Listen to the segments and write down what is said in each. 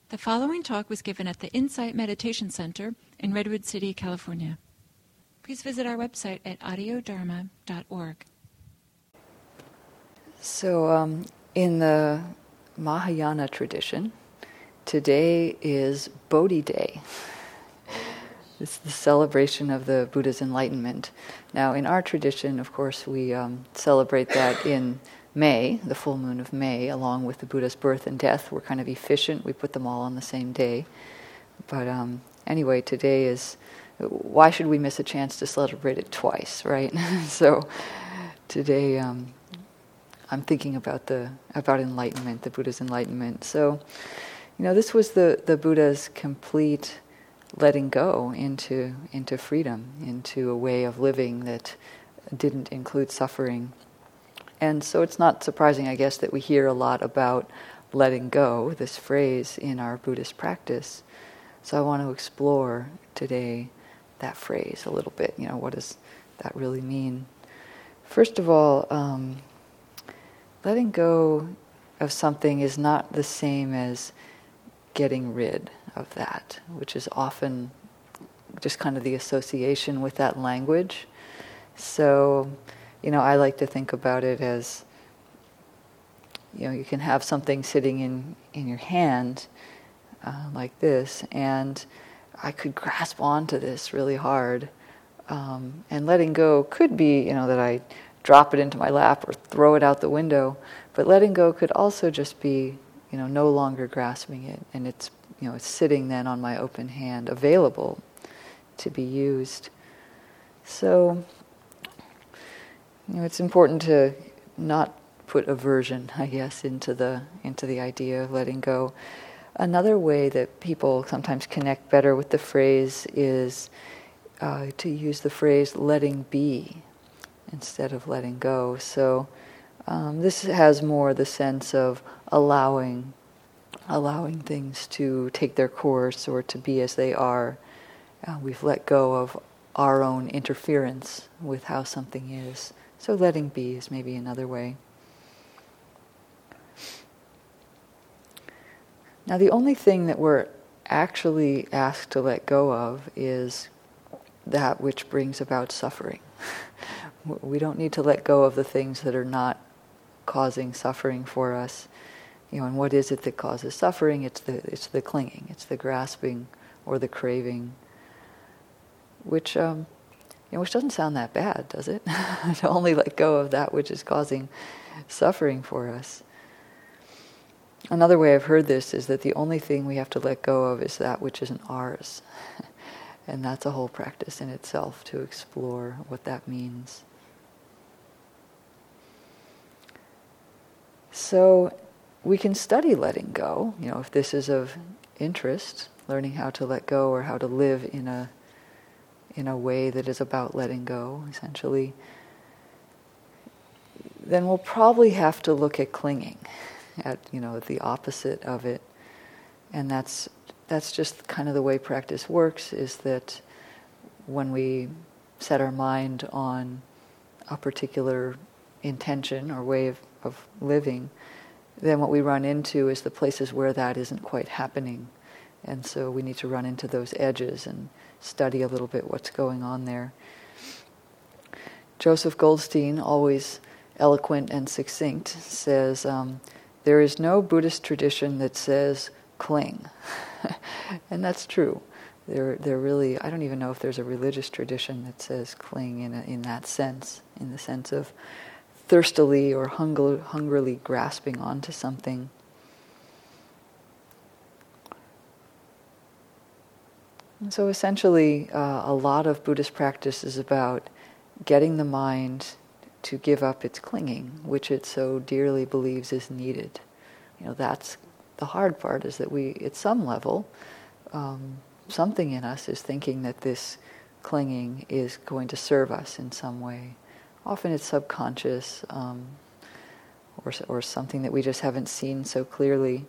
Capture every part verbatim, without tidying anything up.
The following talk was given at the Insight Meditation Center in Redwood City, California. Please visit our website at audio dharma dot org. So, um, in the Mahayana tradition, today is Bodhi Day. It's the celebration of the Buddha's enlightenment. Now, in our tradition, of course, we um, celebrate that in May, the full moon of May, along with the Buddha's birth and death. We're kind of efficient. We put them all on the same day. But um, anyway, today is, why should we miss a chance to celebrate it twice, right? So today um, I'm thinking about the about enlightenment, the Buddha's enlightenment. So, you know, this was the, the Buddha's complete letting go into into freedom, into a way of living that didn't include suffering. And so it's not surprising, I guess, that we hear a lot about letting go, this phrase, in our Buddhist practice. So I want to explore today that phrase a little bit. You know, what does that really mean? First of all, um, letting go of something is not the same as getting rid of that, which is often just kind of the association with that language. So, you know, I like to think about it as, you know, you can have something sitting in, in your hand uh, like this, and I could grasp onto this really hard. Um, and letting go could be, you know, that I drop it into my lap or throw it out the window. But letting go could also just be, you know, no longer grasping it, and it's, you know, it's sitting then on my open hand, available to be used. So, you know, it's important to not put aversion, I guess, into the into the idea of letting go. Another way that people sometimes connect better with the phrase is uh, to use the phrase "letting be" instead of "letting go." So um, this has more the sense of allowing, allowing things to take their course or to be as they are. Uh, we've let go of our own interference with how something is. So letting be is maybe another way. Now, the only thing that we're actually asked to let go of is that which brings about suffering. We don't need to let go of the things that are not causing suffering for us. You know, and what is it that causes suffering? It's the it's the clinging, it's the grasping or the craving, which um, you know, which doesn't sound that bad, does it? To only let go of that which is causing suffering for us. Another way I've heard this is that the only thing we have to let go of is that which isn't ours. And that's a whole practice in itself, to explore what that means. So we can study letting go, you know, if this is of interest, learning how to let go or how to live in a in a way that is about letting go, essentially. Then we'll probably have to look at clinging, at, you know, the opposite of it. And that's that's just kind of the way practice works, is that when we set our mind on a particular intention or way of, of living, then what we run into is the places where that isn't quite happening. And so we need to run into those edges and study a little bit what's going on there. Joseph Goldstein, always eloquent and succinct, says, um, there is no Buddhist tradition that says cling. And that's true. There, there really, I don't even know if there's a religious tradition that says cling in a, in that sense, in the sense of thirstily or hunger, hungrily grasping onto something. And so essentially, uh, a lot of Buddhist practice is about getting the mind to give up its clinging, which it so dearly believes is needed. You know, that's the hard part, is that we, at some level, um, something in us is thinking that this clinging is going to serve us in some way. Often it's subconscious, um, or, or something that we just haven't seen so clearly.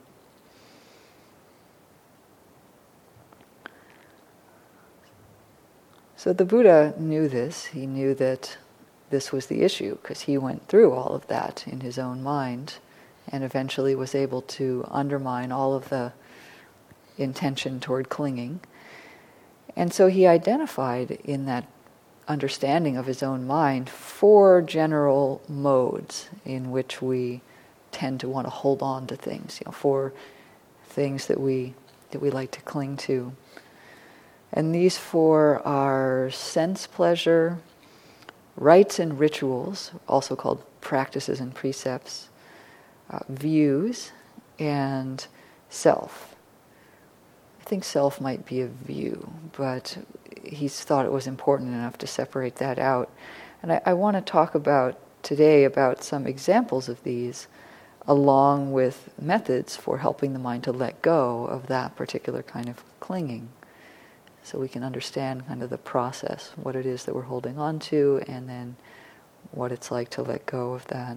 So the Buddha knew this. He knew that this was the issue, because he went through all of that in his own mind and eventually was able to undermine all of the intention toward clinging. And so he identified in that understanding of his own mind four general modes in which we tend to want to hold on to things, you know, four things that we that we like to cling to. And these four are sense pleasure, rites and rituals, also called practices and precepts, uh, views, and self. I think self might be a view, but he's thought it was important enough to separate that out. And I, I want to talk about today about some examples of these, along with methods for helping the mind to let go of that particular kind of clinging, so we can understand kind of the process, what it is that we're holding on to, and then what it's like to let go of that.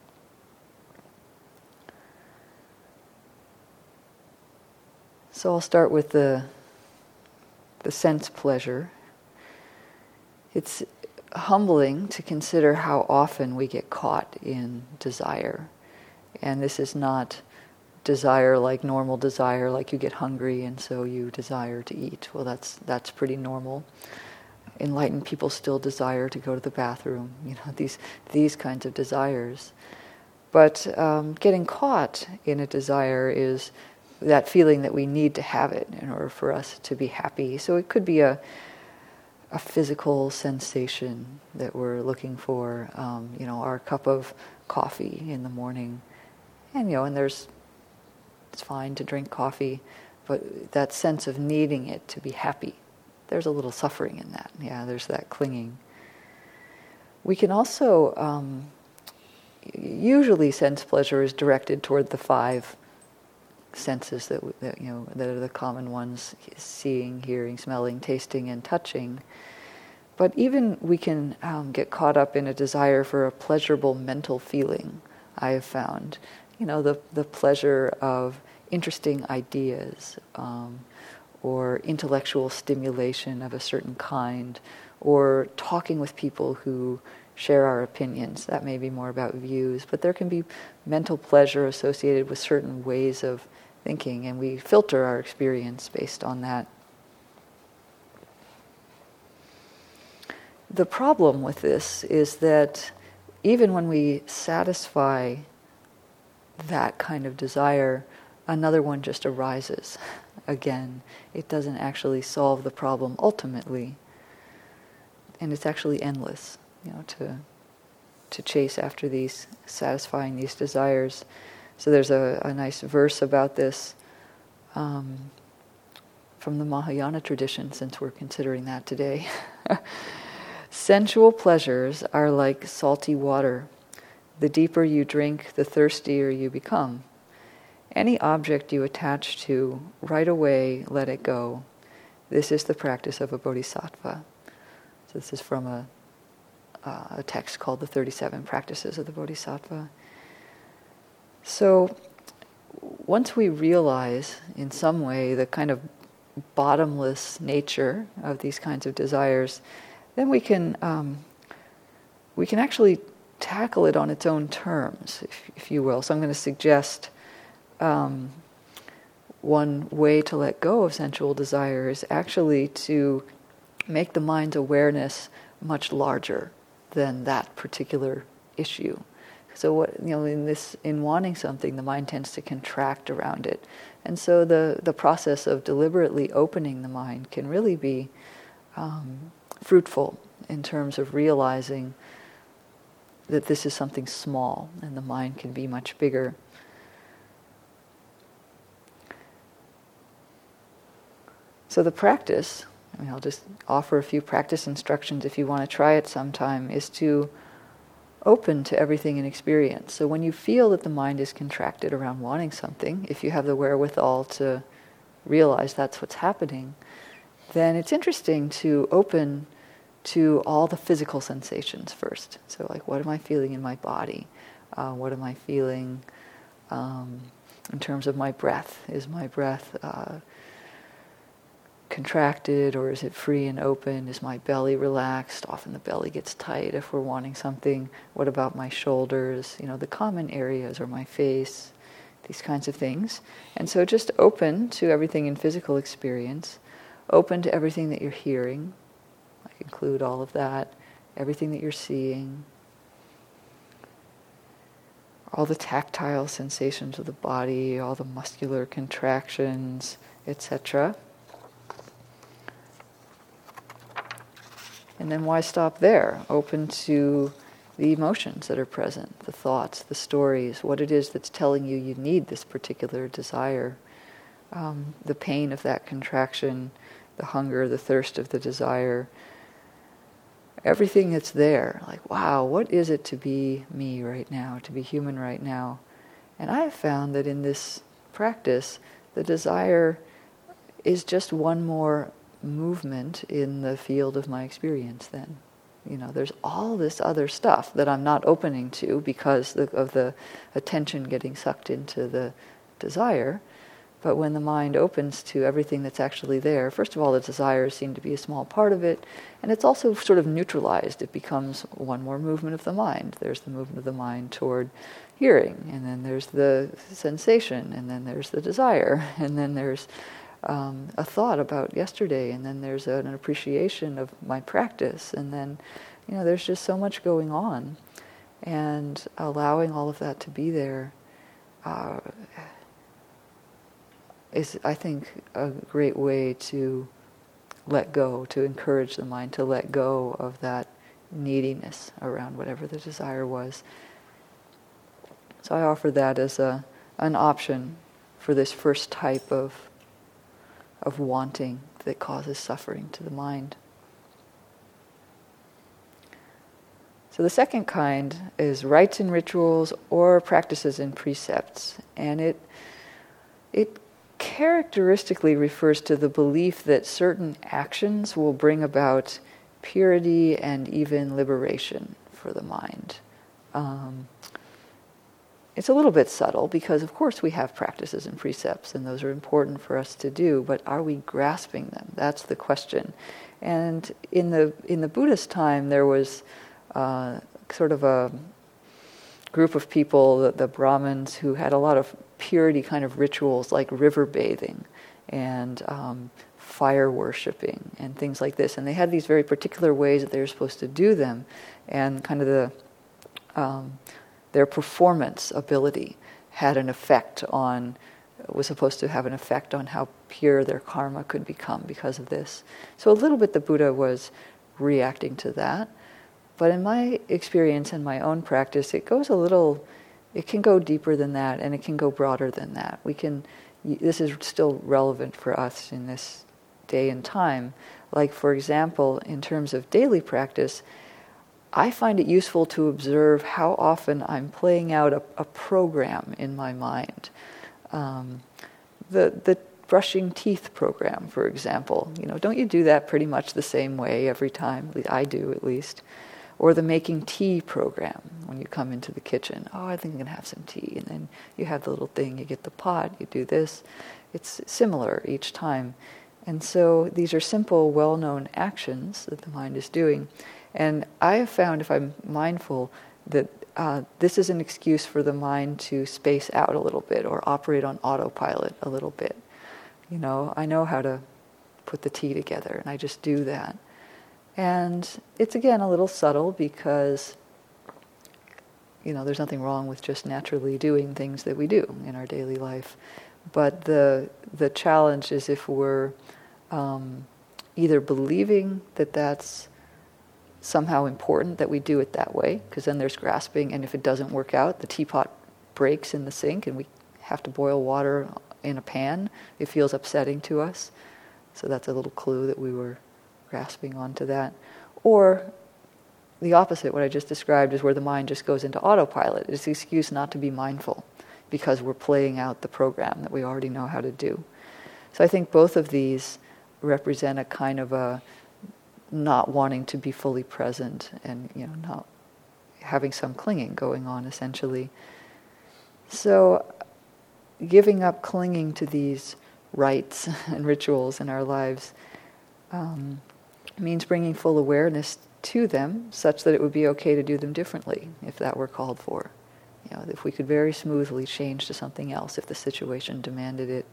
So I'll start with the the sense pleasure. It's humbling to consider how often we get caught in desire. And this is not desire like normal desire, like you get hungry and so you desire to eat. Well, that's that's pretty normal. Enlightened people still desire to go to the bathroom, you know, these these kinds of desires. But um, getting caught in a desire is that feeling that we need to have it in order for us to be happy. So it could be a a physical sensation that we're looking for, um, you know, our cup of coffee in the morning. And, you know, and there's, it's fine to drink coffee, but that sense of needing it to be happy, there's a little suffering in that. Yeah, there's that clinging. We can also, um, usually sense pleasure is directed toward the five senses that, that, you know, that are the common ones: seeing, hearing, smelling, tasting, and touching. But even we can um, get caught up in a desire for a pleasurable mental feeling, I have found. You know, the, the pleasure of interesting ideas, um, or intellectual stimulation of a certain kind, or talking with people who share our opinions. That may be more about views, but there can be mental pleasure associated with certain ways of thinking, and we filter our experience based on that. The problem with this is that even when we satisfy that kind of desire, another one just arises again. It doesn't actually solve the problem ultimately, and it's actually endless, you know, to to chase after these, satisfying these desires. So there's a, a nice verse about this um, from the Mahayana tradition, since we're considering that today. Sensual pleasures are like salty water. The deeper you drink, the thirstier you become. Any object you attach to, right away let it go. This is the practice of a bodhisattva. So this is from a, uh, a text called the thirty-seven Practices of the Bodhisattva. So once we realize in some way the kind of bottomless nature of these kinds of desires, then we can um, we can actually tackle it on its own terms, if, if you will. So I'm going to suggest um, one way to let go of sensual desire is actually to make the mind's awareness much larger than that particular issue. So what, you know, in this, in wanting something, the mind tends to contract around it. And so the, the process of deliberately opening the mind can really be um, fruitful in terms of realizing that this is something small and the mind can be much bigger. So the practice, I mean, I'll just offer a few practice instructions if you want to try it sometime, is to open to everything in experience. So when you feel that the mind is contracted around wanting something, if you have the wherewithal to realize that's what's happening, then it's interesting to open to all the physical sensations first. So like, what am I feeling in my body? Uh, what am I feeling um, in terms of my breath? Is my breath uh, contracted, or is it free and open? Is my belly relaxed? Often the belly gets tight if we're wanting something. What about my shoulders? You know, the common areas, or my face. these kinds of things. And so just open to everything in physical experience, open to everything that you're hearing, I include all of that, everything that you're seeing, all the tactile sensations of the body, all the muscular contractions, et cetera. And then why stop there? Open to the emotions that are present, the thoughts, the stories, what it is that's telling you you need this particular desire, um, the pain of that contraction, the hunger, the thirst of the desire, everything that's there. Like, wow, what is it to be me right now, to be human right now? And I have found that in this practice, the desire is just one more movement in the field of my experience then. You know, there's all this other stuff that I'm not opening to because of the attention getting sucked into the desire. But when the mind opens to everything that's actually there, first of all, the desires seem to be a small part of it, and it's also sort of neutralized. It becomes one more movement of the mind. There's the movement of the mind toward hearing, and then there's the sensation, and then there's the desire, and then there's Um, a thought about yesterday, and then there's an appreciation of my practice, and then, you know, there's just so much going on, and allowing all of that to be there uh, is, I think, a great way to let go, to encourage the mind to let go of that neediness around whatever the desire was. So I offer that as a an option for this first type of of wanting that causes suffering to the mind. So the second kind is rites and rituals or practices and precepts, and it it characteristically refers to the belief that certain actions will bring about purity and even liberation for the mind. Um, It's a little bit subtle because, of course, we have practices and precepts, and those are important for us to do. But are we grasping them? That's the question. And in the in the Buddhist time, there was uh, sort of a group of people, the, the Brahmins, who had a lot of purity kind of rituals, like river bathing and um, fire worshipping and things like this. And they had these very particular ways that they were supposed to do them, and kind of the um, their performance ability had an effect on, was supposed to have an effect on how pure their karma could become because of this. So a little bit the Buddha was reacting to that. But in my experience and my own practice, it goes a little, it can go deeper than that, and it can go broader than that. We can, this is still relevant for us in this day and time. Like, for example, in terms of daily practice, I find it useful to observe how often I'm playing out a, a program in my mind. Um, the the brushing teeth program, for example. You know, don't you do that pretty much the same way every time? I do, at least. Or the making tea program, when you come into the kitchen. Oh, I think I'm going to have some tea. And then you have the little thing, you get the pot, you do this. It's similar each time. And so these are simple, well-known actions that the mind is doing. And I have found, if I'm mindful, that uh, this is an excuse for the mind to space out a little bit or operate on autopilot a little bit. You know, I know how to put the tea together, and I just do that. And it's, again, a little subtle because, you know, there's nothing wrong with just naturally doing things that we do in our daily life. But the the challenge is if we're um, either believing that that's somehow important that we do it that way, because then there's grasping, and if it doesn't work out, the teapot breaks in the sink and we have to boil water in a pan, it feels upsetting to us. So that's a little clue that we were grasping onto that. Or the opposite, what I just described, is where the mind just goes into autopilot. It's the excuse not to be mindful because we're playing out the program that we already know how to do. So I think both of these represent a kind of a not wanting to be fully present, and, you know, not having some clinging going on, essentially. So giving up clinging to these rites and rituals in our lives um, means bringing full awareness to them, such that it would be okay to do them differently if that were called for. You know, if we could very smoothly change to something else if the situation demanded it.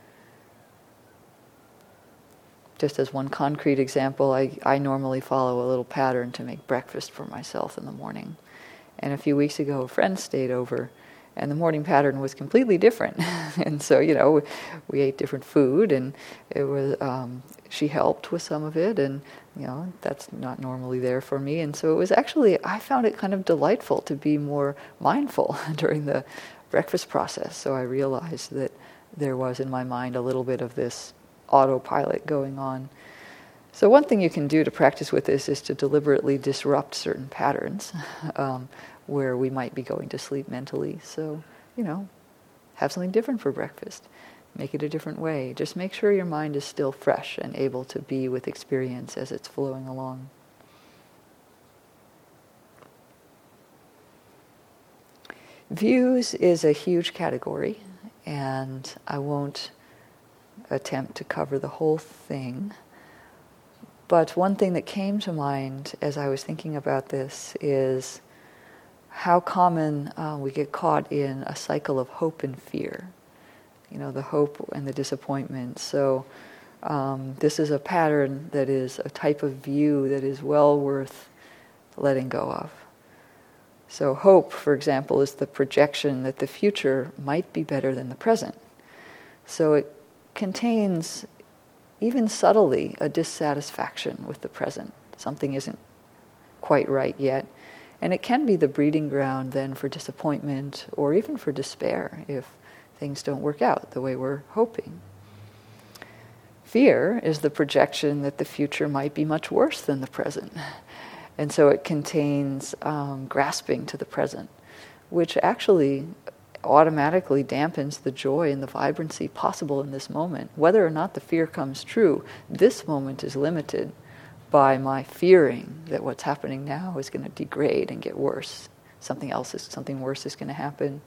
Just as one concrete example, I, I normally follow a little pattern to make breakfast for myself in the morning. And a few weeks ago, a friend stayed over, and the morning pattern was completely different. And so, you know, we, we ate different food, and it was um, she helped with some of it, and you know, that's not normally there for me. And so it was actually, I found it kind of delightful to be more mindful during the breakfast process. So I realized that there was in my mind a little bit of this autopilot going on. So one thing you can do to practice with this is to deliberately disrupt certain patterns um, where we might be going to sleep mentally. So, you know, have something different for breakfast. Make it a different way. Just make sure your mind is still fresh and able to be with experience as it's flowing along. Views is a huge category, and I won't attempt to cover the whole thing. But one thing that came to mind as I was thinking about this is how common uh, we get caught in a cycle of hope and fear. You know, the hope and the disappointment. So um, this is a pattern that is a type of view that is well worth letting go of. So hope, for example, is the projection that the future might be better than the present. So it contains, even subtly, a dissatisfaction with the present. Something isn't quite right yet. And it can be the breeding ground then for disappointment or even for despair if things don't work out the way we're hoping. Fear is the projection that the future might be much worse than the present. And so it contains um, grasping to the present, which actually automatically dampens the joy and the vibrancy possible in this moment. Whether or not the fear comes true, this moment is limited by my fearing that what's happening now is going to degrade and get worse. Something else is, something worse is going to happen.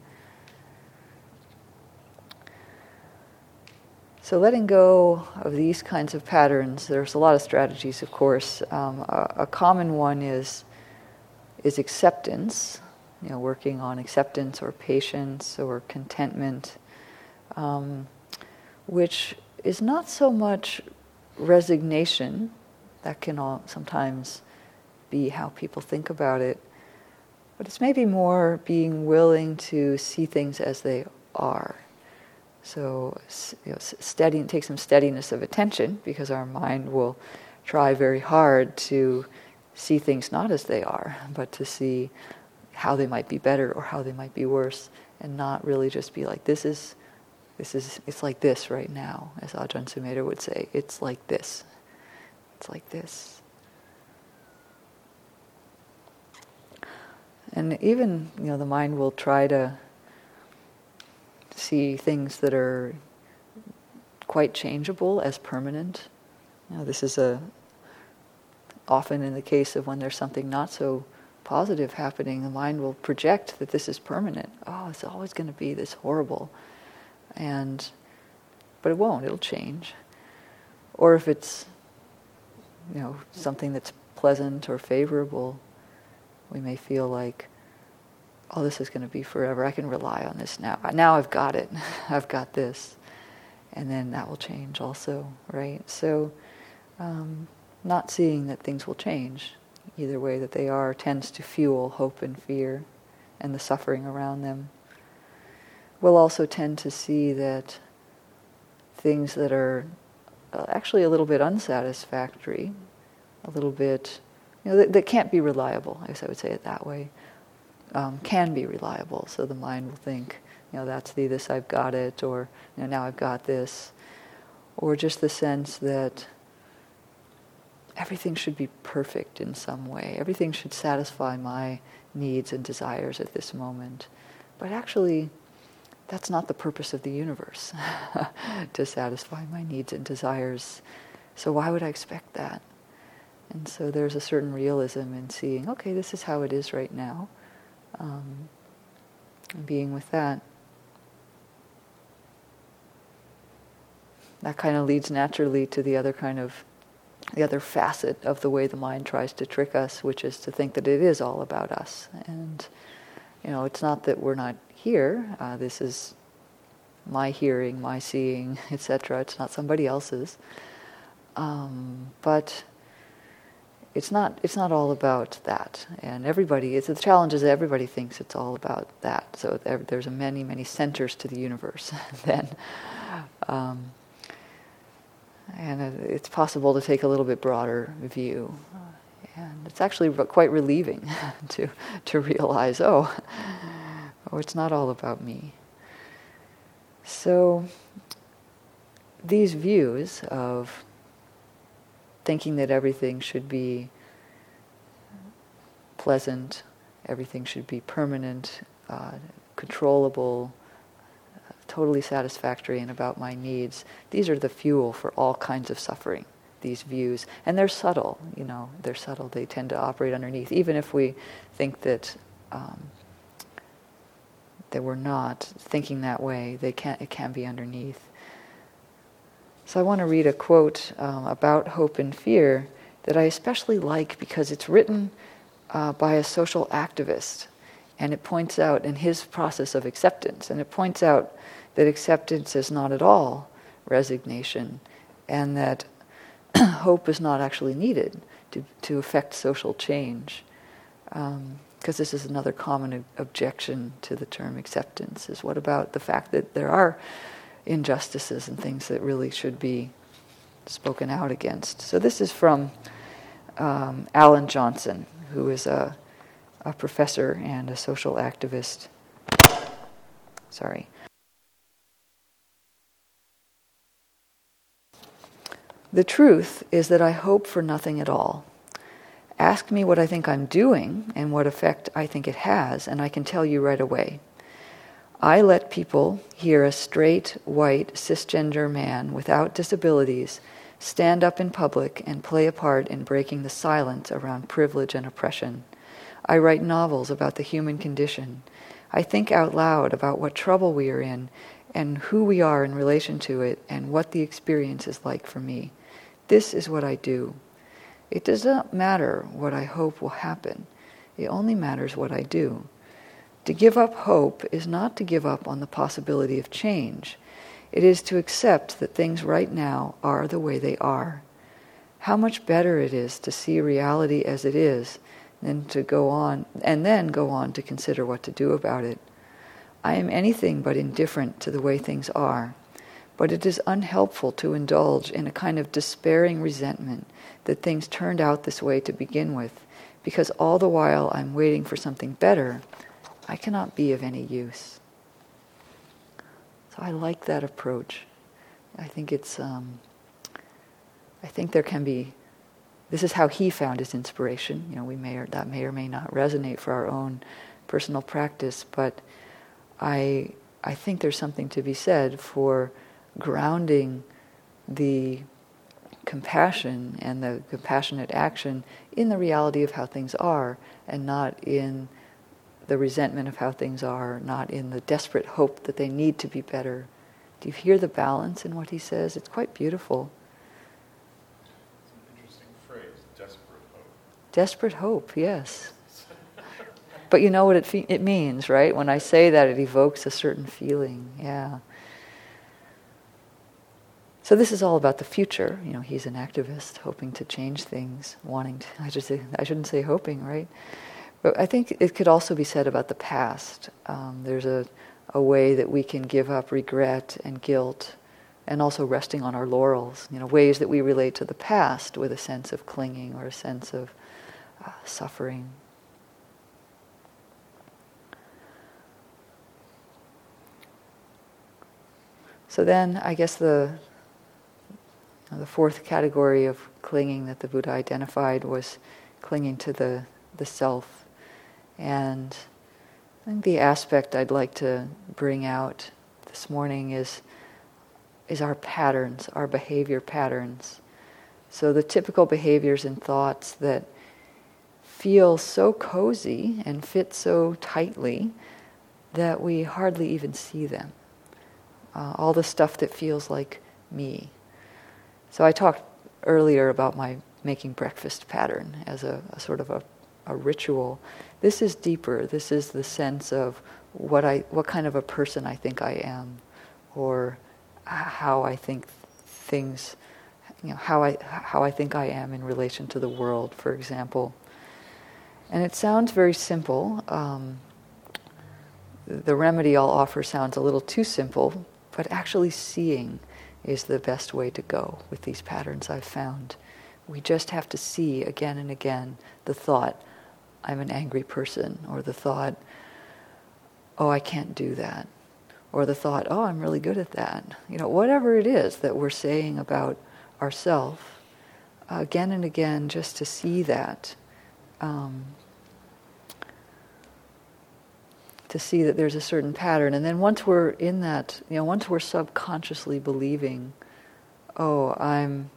So letting go of these kinds of patterns, there's a lot of strategies, of course. Um, a, a common one is is acceptance, you know, working on acceptance or patience or contentment, um, which is not so much resignation. That can all sometimes be how people think about it, but it's maybe more being willing to see things as they are. So, you know, steady, take some steadiness of attention, because our mind will try very hard to see things not as they are, but to see how they might be better or how they might be worse, and not really just be like, this is, this is, it's like this right now, as Ajahn Sumedho would say, it's like this, it's like this. And even, you know, the mind will try to see things that are quite changeable as permanent. You know, this is a often in the case of when there's something not so positive happening, the mind will project that this is permanent. Oh, it's always going to be this horrible, and but it won't. It'll change. Or if it's, you know, something that's pleasant or favorable, we may feel like, oh, this is going to be forever. I can rely on this now. Now I've got it. I've got this. And then that will change also, right? So um, not seeing that things will change, either way that they are, tends to fuel hope and fear and the suffering around them. We'll also tend to see that things that are uh, actually a little bit unsatisfactory, a little bit, you know, that, that can't be reliable, I guess I would say it that way, Um, can be reliable. So the mind will think, you know, that's the this, I've got it, or, you know, now I've got this. Or just the sense that everything should be perfect in some way. Everything should satisfy my needs and desires at this moment. But actually, that's not the purpose of the universe, to satisfy my needs and desires. So why would I expect that? And so there's a certain realism in seeing, okay, this is how it is right now. Um, and being with that. That kind of leads naturally to the other kind of, the other facet of the way the mind tries to trick us, which is to think that it is all about us. And You know, it's not that we're not here. Uh, this is my hearing, my seeing, et cetera. It's not somebody else's. Um, but it's not. It's not all about that. And everybody. It's the challenge is that everybody thinks it's all about that. So there, there's a many, many centers to the universe. then, um, and it's possible to take a little bit broader view. And it's actually quite relieving to to realize, oh, oh, it's not all about me. So these views of thinking that everything should be pleasant, everything should be permanent, uh, controllable, uh, totally satisfactory, and about my needs, these are the fuel for all kinds of suffering. These views, and they're subtle, you know, they're subtle, they tend to operate underneath, even if we think that um, that we're not thinking that way, they can it can be underneath. So I want to read a quote um, about hope and fear that I especially like because it's written uh, by a social activist, and it points out in his process of acceptance, and it points out that acceptance is not at all resignation, and that hope is not actually needed to, to affect social change. Because um, this is another common ob- objection to the term acceptance, is what about the fact that there are injustices and things that really should be spoken out against. So this is from um, Alan Johnson, who is a, a professor and a social activist. Sorry. The truth is that I hope for nothing at all. Ask me what I think I'm doing and what effect I think it has, and I can tell you right away. I let people hear a straight, white, cisgender man without disabilities stand up in public and play a part in breaking the silence around privilege and oppression. I write novels about the human condition. I think out loud about what trouble we are in and who we are in relation to it and what the experience is like for me. This is what I do. It does not matter what I hope will happen. It only matters what I do. To give up hope is not to give up on the possibility of change. It is to accept that things right now are the way they are. How much better it is to see reality as it is than to go on, and then go on to consider what to do about it. I am anything but indifferent to the way things are, but it is unhelpful to indulge in a kind of despairing resentment that things turned out this way to begin with, because all the while I'm waiting for something better, I cannot be of any use. So I like that approach. I think it's, um, I think there can be, this is how he found his inspiration. You know, we may or that may or may not resonate for our own personal practice, but I, I think there's something to be said for grounding the compassion and the compassionate action in the reality of how things are, and not in the resentment of how things are, not in the desperate hope that they need to be better. Do you hear the balance in what he says? It's quite beautiful. It's an interesting phrase, desperate hope. Desperate hope, yes. But you know what it fe- it means, right? When I say that, it evokes a certain feeling, yeah. So this is all about the future. You know, he's an activist, hoping to change things, wanting to, I should say, I shouldn't say hoping, right? But I think it could also be said about the past. Um, there's a, a way that we can give up regret and guilt, and also resting on our laurels, you know, ways that we relate to the past with a sense of clinging or a sense of uh, suffering. So then, I guess the the fourth category of clinging that the Buddha identified was clinging to the, the self. And I think the aspect I'd like to bring out this morning is, is our patterns, our behavior patterns. So the typical behaviors and thoughts that feel so cozy and fit so tightly that we hardly even see them. Uh, all the stuff that feels like me. So I talked earlier about my making breakfast pattern as a, a sort of a, a ritual. This is deeper. This is the sense of what I, what kind of a person I think I am, or how I think things, you know, how I how I think I am in relation to the world, for example. And it sounds very simple. Um, the remedy I'll offer sounds a little too simple, but actually seeing is the best way to go with these patterns I've found. We just have to see again and again the thought, I'm an angry person, or the thought, oh, I can't do that, or the thought, oh, I'm really good at that. You know, whatever it is that we're saying about ourselves, uh, again and again, just to see that, um, to see that there's a certain pattern. And then once we're in that, you know, once we're subconsciously believing, oh, I'm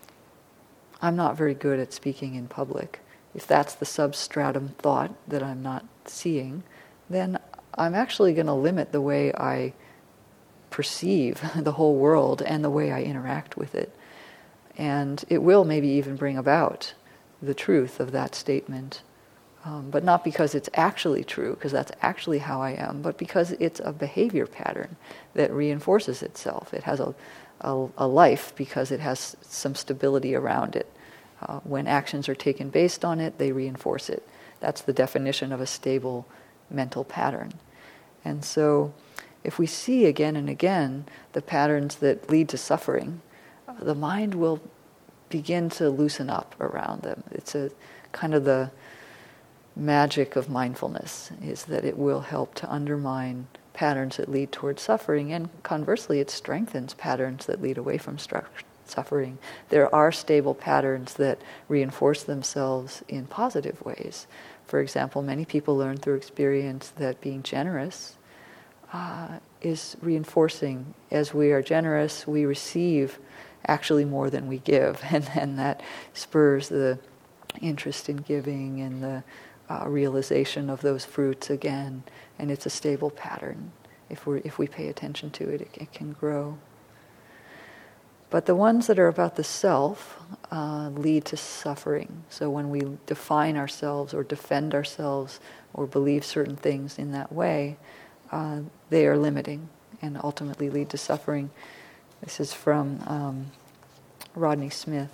I'm not very good at speaking in public. If that's the substratum thought that I'm not seeing, then I'm actually going to limit the way I perceive the whole world and the way I interact with it. And it will maybe even bring about the truth of that statement. Um, but not because it's actually true, because that's actually how I am, but because it's a behavior pattern that reinforces itself. It has a, a, a life because it has some stability around it. Uh, when actions are taken based on it, they reinforce it. That's the definition of a stable mental pattern. And so if we see again and again the patterns that lead to suffering, uh, the mind will begin to loosen up around them. It's a kind of the magic of mindfulness, is that it will help to undermine patterns that lead towards suffering, and conversely it strengthens patterns that lead away from stru- suffering. There are stable patterns that reinforce themselves in positive ways. For example, many people learn through experience that being generous uh, is reinforcing. As we are generous, we receive actually more than we give, and, and that spurs the interest in giving and the Uh, realization of those fruits again, and it's a stable pattern. If we if we pay attention to it, it, it can grow. But the ones that are about the self uh, lead to suffering. So when we define ourselves or defend ourselves or believe certain things in that way, uh, they are limiting and ultimately lead to suffering. This is from um, Rodney Smith.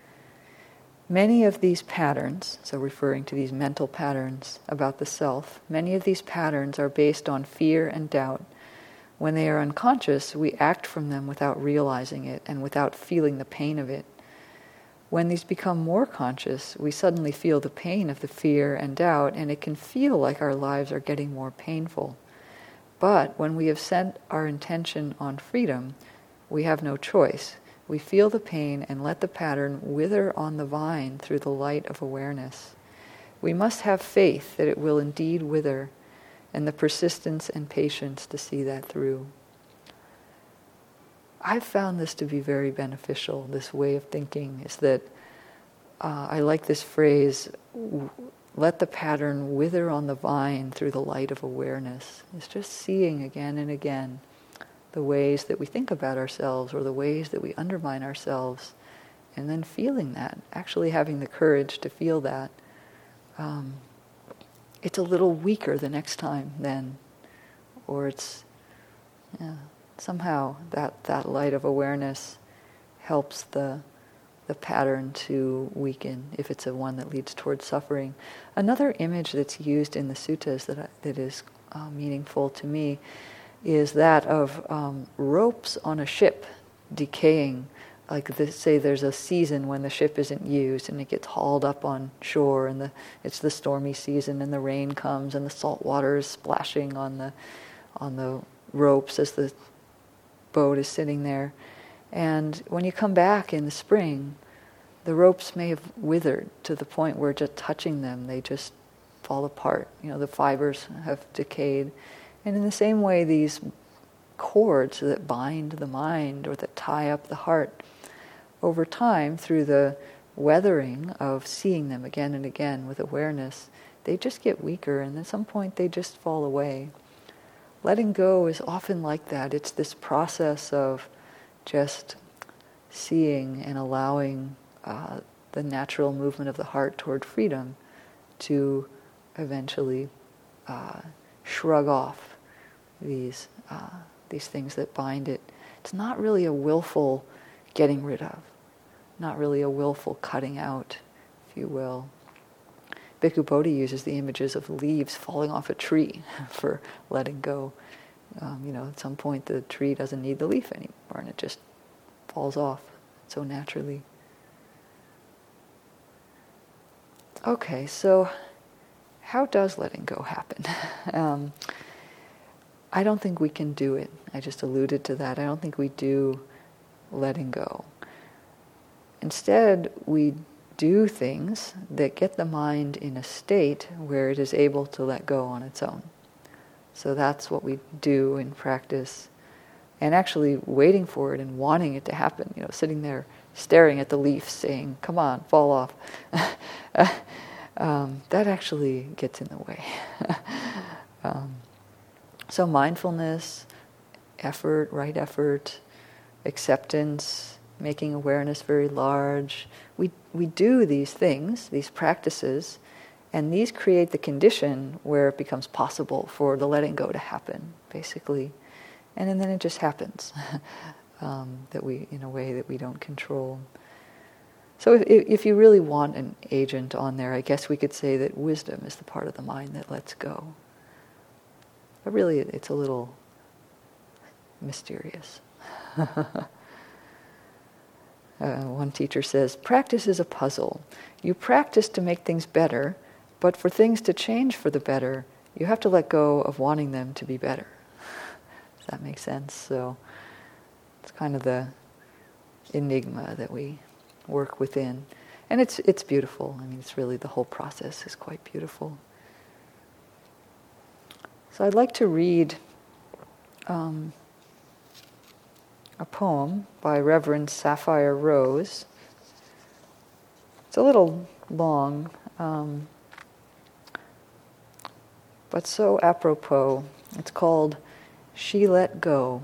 Many of these patterns, so referring to these mental patterns about the self, many of these patterns are based on fear and doubt. When they are unconscious, we act from them without realizing it and without feeling the pain of it. When these become more conscious, we suddenly feel the pain of the fear and doubt, and it can feel like our lives are getting more painful. But when we have set our intention on freedom, we have no choice. We feel the pain and let the pattern wither on the vine through the light of awareness. We must have faith that it will indeed wither, and the persistence and patience to see that through. I've found this to be very beneficial, this way of thinking, is that uh, I like this phrase, let the pattern wither on the vine through the light of awareness. It's just seeing again and again the ways that we think about ourselves or the ways that we undermine ourselves, and then feeling that, actually having the courage to feel that. Um, it's a little weaker the next time then, or it's, yeah, somehow that, that light of awareness helps the the pattern to weaken if it's a one that leads towards suffering. Another image that's used in the suttas that, I, that is uh, meaningful to me is that of um, ropes on a ship decaying. Like the, say there's a season when the ship isn't used and it gets hauled up on shore, and the, it's the stormy season and the rain comes and the salt water is splashing on the on the ropes as the boat is sitting there. And when you come back in the spring, the ropes may have withered to the point where just touching them, they just fall apart. You know, the fibers have decayed. And in the same way, these cords that bind the mind or that tie up the heart, over time, through the weathering of seeing them again and again with awareness, they just get weaker, and at some point they just fall away. Letting go is often like that. It's this process of just seeing and allowing uh, the natural movement of the heart toward freedom to eventually uh, shrug off these uh, these things that bind it. It's not really a willful getting rid of, not really a willful cutting out, if you will. Bhikkhu Bodhi uses the images of leaves falling off a tree for letting go. Um, you know, at some point the tree doesn't need the leaf anymore and it just falls off so naturally. Okay, so how does letting go happen? um, I don't think we can do it. I just alluded to that. I don't think we do letting go. Instead, we do things that get the mind in a state where it is able to let go on its own. So that's what we do in practice, and actually waiting for it and wanting it to happen, you know, sitting there staring at the leaf saying, come on, fall off. um, that actually gets in the way. um, so mindfulness, effort, right effort, acceptance, making awareness very large. We we do these things, these practices, and these create the condition where it becomes possible for the letting go to happen, basically. And then it just happens, um, that we, in a way that we don't control. So if, if you really want an agent on there, I guess we could say that wisdom is the part of the mind that lets go. But really, it's a little mysterious. Uh, one teacher says, practice is a puzzle. You practice to make things better, but for things to change for the better, you have to let go of wanting them to be better. Does that make sense? So it's kind of the enigma that we work within. And it's it's beautiful. I mean, it's really, the whole process is quite beautiful. So I'd like to read um, a poem by Reverend Sapphire Rose. It's a little long, um, but so apropos. It's called She Let Go.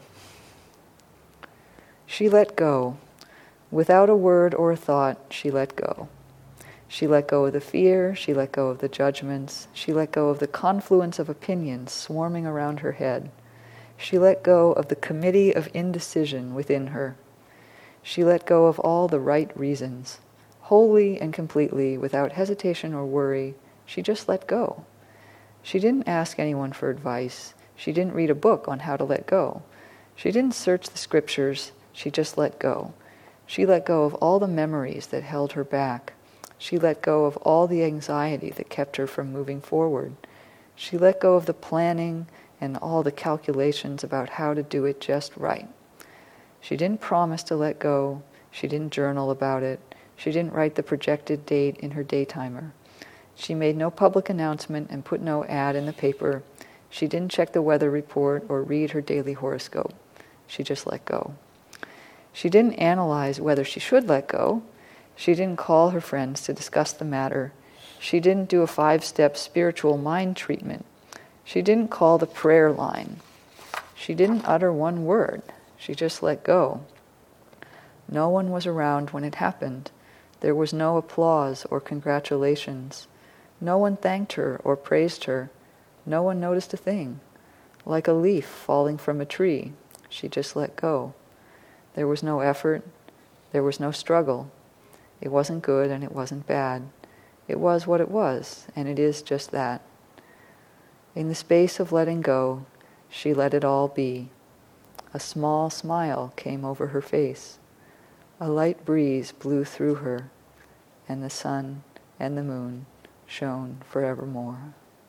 She let go. Without a word or a thought, she let go. She let go of the fear, she let go of the judgments, she let go of the confluence of opinions swarming around her head. She let go of the committee of indecision within her. She let go of all the right reasons. Wholly and completely, without hesitation or worry, she just let go. She didn't ask anyone for advice. She didn't read a book on how to let go. She didn't search the scriptures. She just let go. She let go of all the memories that held her back. She let go of all the anxiety that kept her from moving forward. She let go of the planning and all the calculations about how to do it just right. She didn't promise to let go. She didn't journal about it. She didn't write the projected date in her daytimer. She made no public announcement and put no ad in the paper. She didn't check the weather report or read her daily horoscope. She just let go. She didn't analyze whether she should let go. She didn't call her friends to discuss the matter. She didn't do a five-step spiritual mind treatment. She didn't call the prayer line. She didn't utter one word. She just let go. No one was around when it happened. There was no applause or congratulations. No one thanked her or praised her. No one noticed a thing. Like a leaf falling from a tree, she just let go. There was no effort. There was no struggle. It wasn't good and it wasn't bad. It was what it was, and it is just that. In the space of letting go, she let it all be. A small smile came over her face. A light breeze blew through her, and the sun and the moon shone forevermore.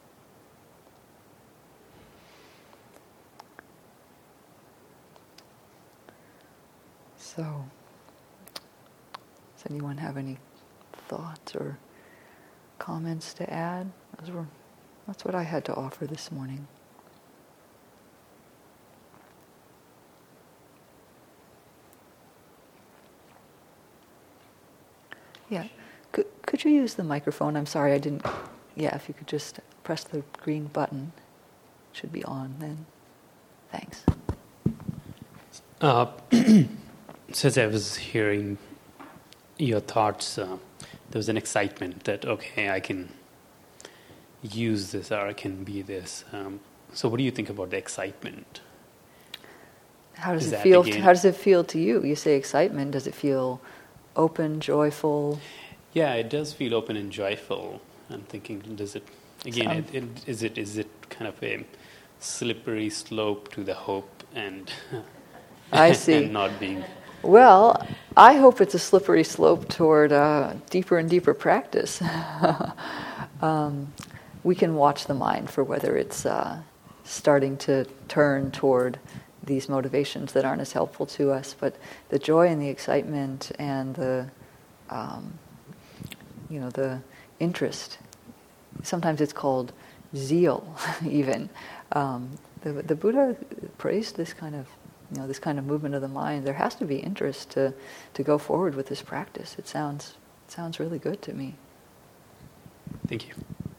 So, does anyone have any thoughts or comments to add? Those were, that's what I had to offer this morning. Yeah. Could, could you use the microphone? I'm sorry, I didn't... Yeah, if you could just press the green button. It should be on then. Thanks. Uh, so as I was hearing your thoughts, uh, there was an excitement that, okay, I can use this or I can be this. Um, so what do you think about the excitement? How does Is it that feel? again- How does it feel to you? You say excitement. Does it feel open, joyful? Yeah, it does feel open and joyful. I'm thinking, does it, again, Sound- it, it, is it is it kind of a slippery slope to the hope and, I see. and not being... Well, I hope it's a slippery slope toward uh, deeper and deeper practice. um, we can watch the mind for whether it's uh, starting to turn toward these motivations that aren't as helpful to us, but the joy and the excitement and the, um, you know, the interest. Sometimes it's called zeal, even. Um, the, the Buddha praised this kind of, you know, this kind of movement of the mind. There has to be interest to to go forward with this practice. It sounds it sounds really good to me. Thank you.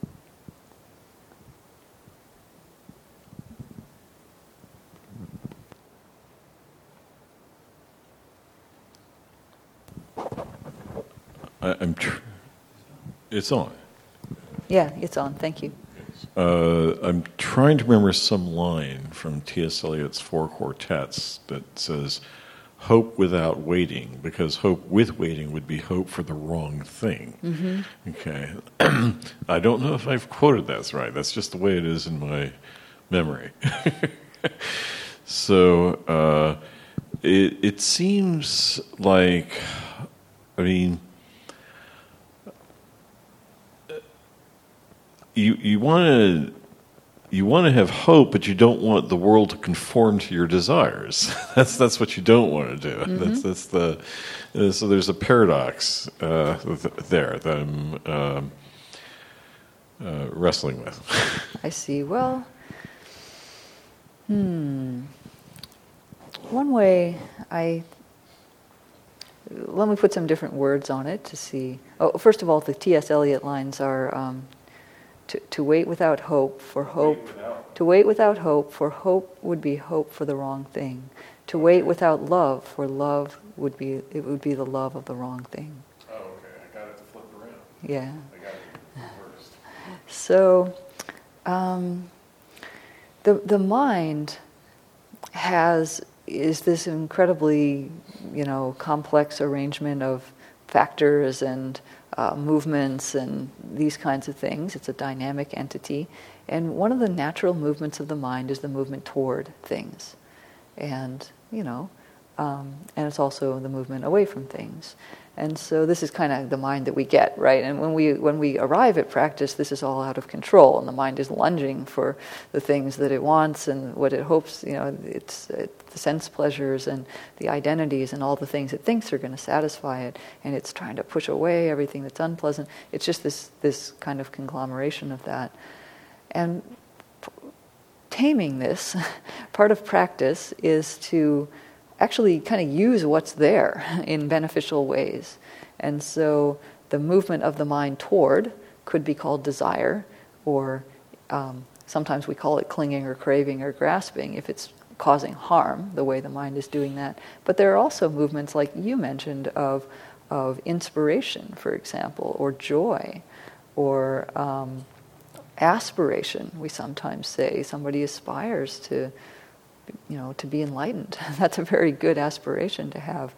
I, I'm. Tr- it's on. Yeah, it's on. Thank you. Uh, I'm trying to remember some line from T S. Eliot's Four Quartets that says, "Hope without waiting," because hope with waiting would be hope for the wrong thing. Mm-hmm. Okay. I don't know if I've quoted that right. That's just the way it is in my memory. So uh, it, it seems like, I mean, you you want to you want to have hope, but you don't want the world to conform to your desires. that's that's what you don't want to do. Mm-hmm. That's that's the uh, so there's a paradox uh, th- there that I'm um, uh, wrestling with. I see. Well, hmm. One way I let me put some different words on it to see. Oh, first of all, the T S. Eliot lines are um, to to wait without hope for hope. Wait without. To wait without hope for hope would be hope for the wrong thing. To wait without love for love would be it would be the love of the wrong thing. Oh, okay. I got it to flip around. Yeah. I got it reversed. So, um, the the mind has is this incredibly, you know, complex arrangement of factors and uh, movements and these kinds of things. It's a dynamic entity, and one of the natural movements of the mind is the movement toward things, and you know, um, and it's also the movement away from things. And so this is kind of the mind that we get, right? And when we when we arrive at practice, this is all out of control, and the mind is lunging for the things that it wants and what it hopes. You know, it's, it's the sense pleasures and the identities and all the things it thinks are going to satisfy it, and it's trying to push away everything that's unpleasant. It's just this this kind of conglomeration of that, and p- taming this. Part of practice is to actually kind of use what's there in beneficial ways. And so the movement of the mind toward could be called desire, or um, sometimes we call it clinging or craving or grasping if it's causing harm, the way the mind is doing that. But there are also movements like you mentioned of, of inspiration, for example, or joy, or um, aspiration, we sometimes say. Somebody aspires to you know, to be enlightened. That's a very good aspiration to have.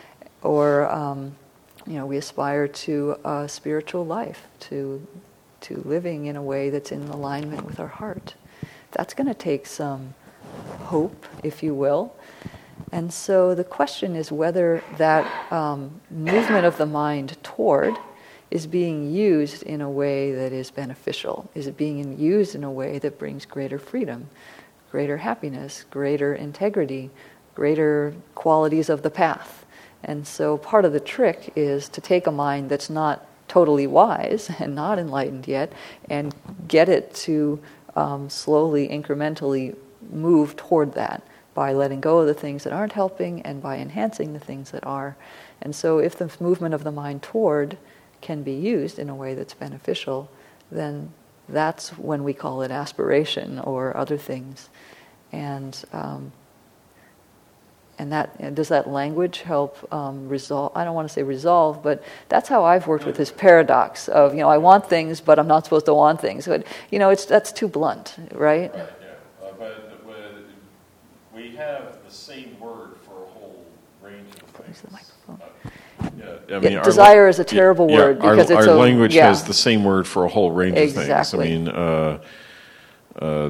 Or, um, you know, we aspire to a spiritual life, to to living in a way that's in alignment with our heart. That's going to take some hope, if you will. And so the question is whether that um, movement of the mind toward is being used in a way that is beneficial. Is it being used in a way that brings greater freedom, greater happiness, greater integrity, greater qualities of the path. And so part of the trick is to take a mind that's not totally wise and not enlightened yet and get it to um, slowly, incrementally move toward that by letting go of the things that aren't helping and by enhancing the things that are. And so if the movement of the mind toward can be used in a way that's beneficial, then that's when we call it aspiration or other things. And um, and that and does that language help um, resolve? I don't want to say resolve, but that's how I've worked with this paradox of, you know, I want things, but I'm not supposed to want things. But, you know, it's that's too blunt, right? Right, yeah. Uh, but, but we have the same word for a whole range of things. Where's the microphone? Uh, yeah, I Yeah, our desire la- is a terrible yeah, word our, because it's our a- language yeah. has the same word for a whole range of things. I Exactly. mean, uh, uh,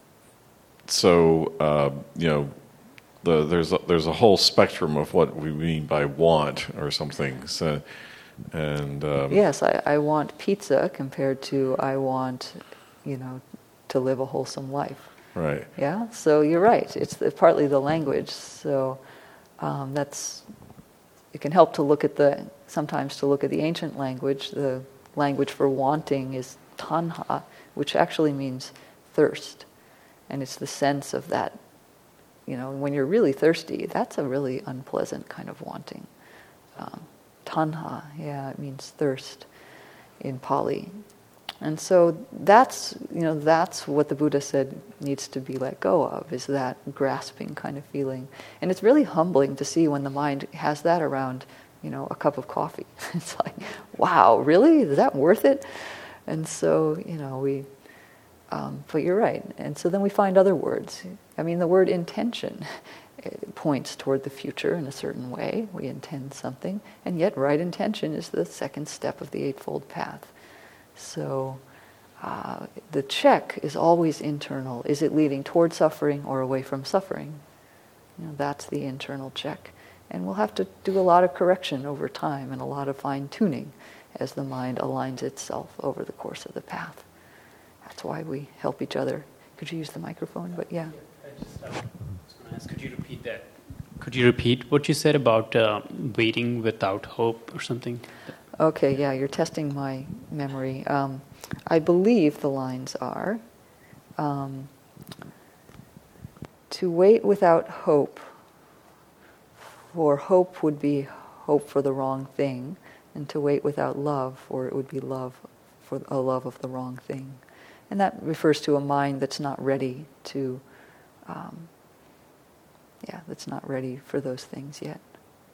so uh, you know, the, there's a, there's a whole spectrum of what we mean by want or something. So, and um, Yes, I, I want pizza compared to I want, you know, to live a wholesome life. right, Yeah, so you're right. It's the, partly the language. So um, that's it can help to look at the sometimes to look at the ancient language. The language for wanting is tanha, which actually means thirst, and it's the sense of that. You know, when you're really thirsty, that's a really unpleasant kind of wanting. Um, tanha, yeah, it means thirst in Pali. And so that's, you know, that's what the Buddha said needs to be let go of, is that grasping kind of feeling. And it's really humbling to see when the mind has that around, you know, a cup of coffee. It's like, wow, really? Is that worth it? And so, you know, we, um, but you're right. And so then we find other words. I mean, the word intention it points toward the future in a certain way. We intend something. And yet right intention is the second step of the Eightfold Path. So uh, the check is always internal. Is it leading toward suffering or away from suffering? You know, that's the internal check. And we'll have to do a lot of correction over time and a lot of fine-tuning as the mind aligns itself over the course of the path. That's why we help each other. Could you use the microphone? But yeah. I just uh, was going to ask, could you repeat that? Could you repeat what you said about uh, waiting without hope or something? Okay, yeah, you're testing my memory. Um, I believe the lines are, um, to wait without hope, for hope would be hope for the wrong thing, and to wait without love, for it would be love for a love of the wrong thing. And that refers to a mind that's not ready to, um, yeah, that's not ready for those things yet.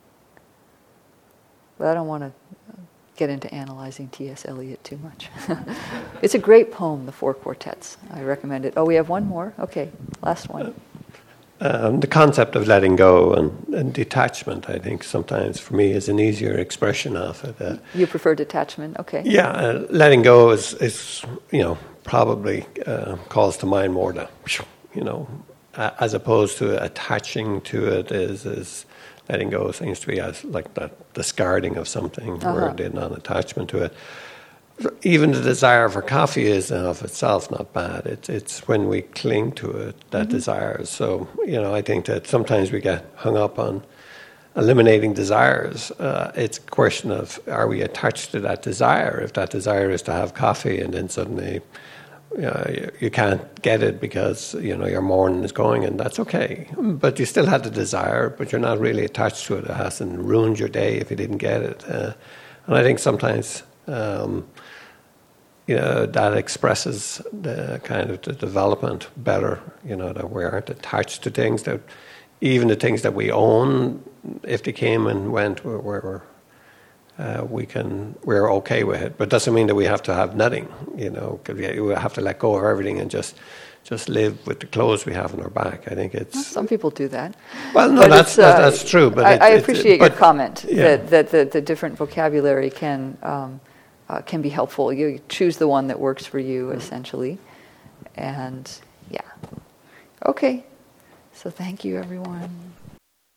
But I don't want to get into analyzing T S Eliot too much. It's a great poem, The Four Quartets. I recommend it. Oh, we have one more? Okay, last one. Um, the concept of letting go and, and detachment, I think, sometimes for me is an easier expression of it. Uh, You prefer detachment? Okay. yeah, uh, letting go is, is you know, probably uh, calls to mind more the, you know, uh, as opposed to attaching to it is is letting go seems to be as like that discarding of something Uh-huh. or the non-attachment to it. Even the desire for coffee is in of itself not bad. It's it's when we cling to it that Mm-hmm. desire. So you know, I think that sometimes we get hung up on eliminating desires. Uh, it's a question of, are we attached to that desire? If that desire is to have coffee and then suddenly you know, you, you can't get it because you know your morning is going, and that's okay. But you still had the desire, but you're not really attached to it. It hasn't ruined your day if you didn't get it. Uh, and I think sometimes um, you know that expresses the kind of the development better. You know that we aren't attached to things, that even the things that we own, if they came and went, we're, we're Uh, we can, we're okay with it, but doesn't mean that we have to have nothing, you know, because we, we have to let go of everything and just just live with the clothes we have on our back. I think it's... Well, some people do that. Well, no, But that's, it's, uh, that, that's true, but... I, it, I it, appreciate it, but, your comment yeah. that, that the, the different vocabulary can um, uh, can be helpful. You choose the one that works for you, Mm. essentially. And, yeah. Okay. So thank you, everyone.